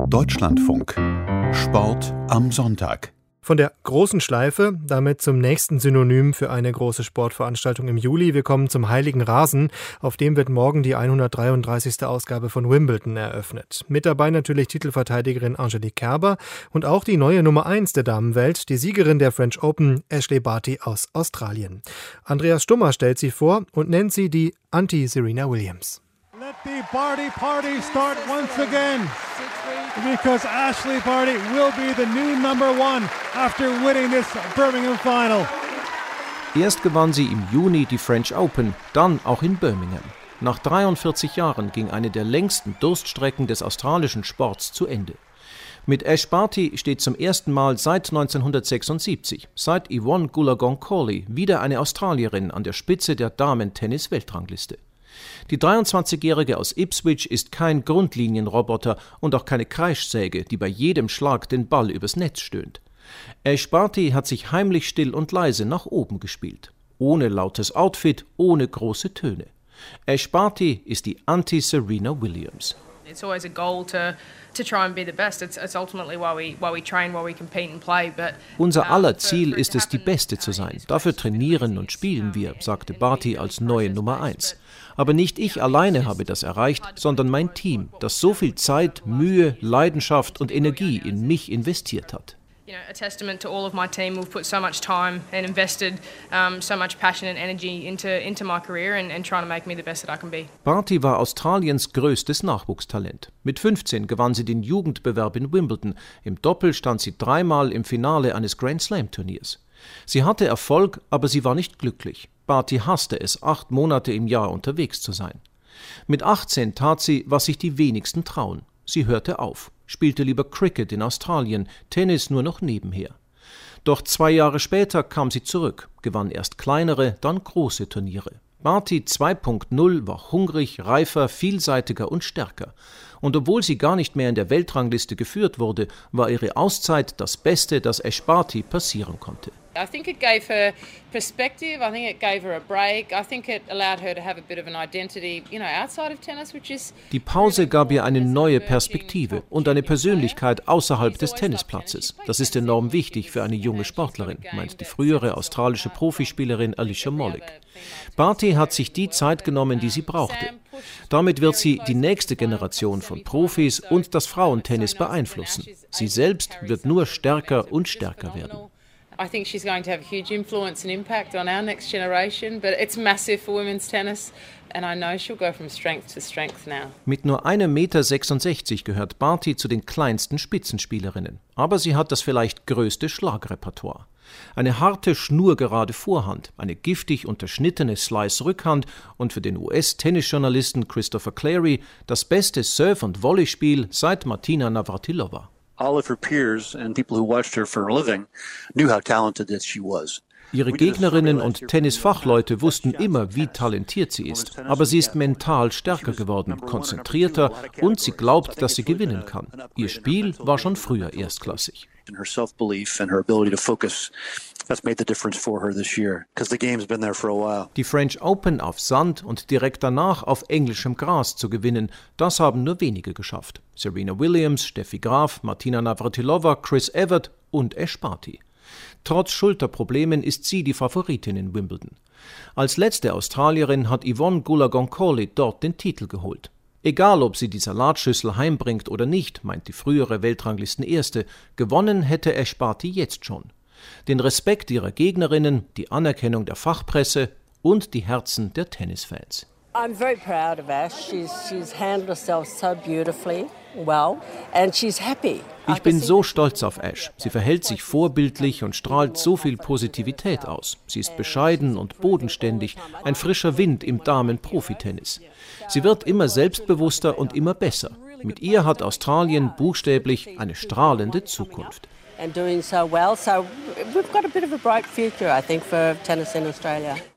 Deutschlandfunk. Sport am Sonntag. Von der großen Schleife, damit zum nächsten Synonym für eine große Sportveranstaltung im Juli. Wir kommen zum Heiligen Rasen. Auf dem wird morgen die 133. Ausgabe von Wimbledon eröffnet. Mit dabei natürlich Titelverteidigerin Angelique Kerber und auch die neue Nummer 1 der Damenwelt, die Siegerin der French Open, Ashleigh Barty aus Australien. Andreas Stummer stellt sie vor und nennt sie die Anti-Serena Williams. Let the Barty party start once again, because Ashleigh Barty will be the new number one after winning this Birmingham final. Erst gewann sie im Juni die French Open, dann auch in Birmingham. Nach 43 Jahren ging eine der längsten Durststrecken des australischen Sports zu Ende. Mit Ash Barty steht zum ersten Mal seit 1976, seit Yvonne Goolagong-Cawley, wieder eine Australierin an der Spitze der Damen-Tennis-Weltrangliste. Die 23-Jährige aus Ipswich ist kein Grundlinienroboter und auch keine Kreischsäge, die bei jedem Schlag den Ball übers Netz stöhnt. Ash Barty hat sich heimlich still und leise nach oben gespielt. Ohne lautes Outfit, ohne große Töne. Ash Barty ist die Anti-Serena Williams. It's always a goal to try and be the best. It's ultimately why we train, why we compete and play. But unser aller Ziel ist es, die Beste zu sein. Dafür trainieren und spielen wir, sagte Barty als neue Nummer 1. Aber nicht ich alleine habe das erreicht, sondern mein Team, das so viel Zeit, Mühe, Leidenschaft und Energie in mich investiert hat. A testament to all of my team. We've put so much time and invested so much passion and energy into my career and trying to make me the best that I can be. Barty war Australiens größtes Nachwuchstalent. Mit 15 gewann sie den Jugendbewerb in Wimbledon. Im Doppel stand sie 3-mal im Finale eines Grand-Slam-Turniers. Sie hatte Erfolg, aber sie war nicht glücklich. Barty hasste es, 8 Monate im Jahr unterwegs zu sein. Mit 18 tat sie, was sich die wenigsten trauen. Sie hörte auf, spielte lieber Cricket in Australien, Tennis nur noch nebenher. Doch 2 Jahre später kam sie zurück, gewann erst kleinere, dann große Turniere. Barty 2.0 war hungrig, reifer, vielseitiger und stärker. Und obwohl sie gar nicht mehr in der Weltrangliste geführt wurde, war ihre Auszeit das Beste, das Ash Barty passieren konnte. I think it gave her perspective. I think it gave her a break. I think it allowed her to have a bit of an identity, outside of tennis, which is. Die Pause gab ihr eine neue Perspektive und eine Persönlichkeit außerhalb des Tennisplatzes. Das ist enorm wichtig für eine junge Sportlerin, meint die frühere australische Profispielerin Alicia Molik. Barty hat sich die Zeit genommen, die sie brauchte. Damit wird sie die nächste Generation von Profis und das Frauentennis beeinflussen. Sie selbst wird nur stärker und stärker werden. I think she's going to have a huge influence and impact on our next generation, but it's massive for women's tennis and I know she'll go from strength to strength now. Mit nur 1,66 Meter gehört Barty zu den kleinsten Spitzenspielerinnen, aber sie hat das vielleicht größte Schlagrepertoire. Eine harte, schnurgerade Vorhand, eine giftig unterschnittene Slice-Rückhand und für den US-Tennisjournalisten Christopher Clarey das beste Serve- und Volleyspiel seit Martina Navratilova. All of her peers and people who watched her for a living knew how talented that she was. Ihre Gegnerinnen und Tennisfachleute wussten immer, wie talentiert sie ist. Aber sie ist mental stärker geworden, konzentrierter und sie glaubt, dass sie gewinnen kann. Ihr Spiel war schon früher erstklassig. Die French Open auf Sand und direkt danach auf englischem Gras zu gewinnen, das haben nur wenige geschafft. Serena Williams, Steffi Graf, Martina Navratilova, Chris Evert und Ash Barty. Trotz Schulterproblemen ist sie die Favoritin in Wimbledon. Als letzte Australierin hat Yvonne Goolagong-Cawley dort den Titel geholt. Egal, ob sie die Salatschüssel heimbringt oder nicht, meint die frühere Weltranglisten-Erste, gewonnen hätte Ash Barty jetzt schon. Den Respekt ihrer Gegnerinnen, die Anerkennung der Fachpresse und die Herzen der Tennisfans. I'm very proud of Ash. She's handled herself so beautifully, well, and she's happy. Ich bin so stolz auf Ash. Sie verhält sich vorbildlich und strahlt so viel Positivität aus. Sie ist bescheiden und bodenständig, ein frischer Wind im Damen-Profitennis. Sie wird immer selbstbewusster und immer besser. Mit ihr hat Australien buchstäblich eine strahlende Zukunft. And doing so well, so we've got a bit of a bright future, I think, for tennis in Australia.